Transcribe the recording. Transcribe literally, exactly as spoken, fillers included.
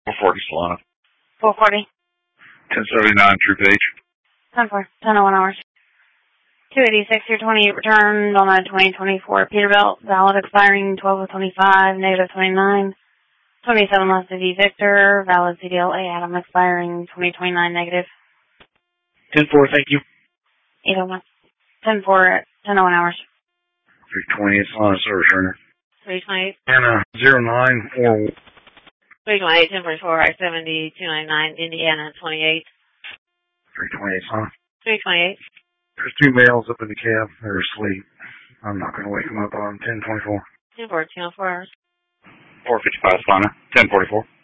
four forty Solana. four forty. ten seventy-nine True Page. ten four. ten oh one hours. two eighty-six through twenty-eight returned on a twenty twenty-four Peterbilt. Valid expiring twelve of twenty-five, negative twenty-nine. twenty-seven less to V Victor. Valid C D L A Adam expiring twenty twenty-nine, negative. ten four, thank you. eight oh one. ten four, ten oh one hours. three twenty-eight Solana service runner. three twenty-eight. Anna zero nine four. three twenty-eight, ten forty-four, I seventy, two ninety-nine, Indiana twenty-eight. three twenty-eight Solana. three twenty-eight. There's two males up in the cab. They're asleep. I'm not going to wake them up on ten twenty-four. ten four, ten oh four hours. four fifty-five Solana. ten forty-four.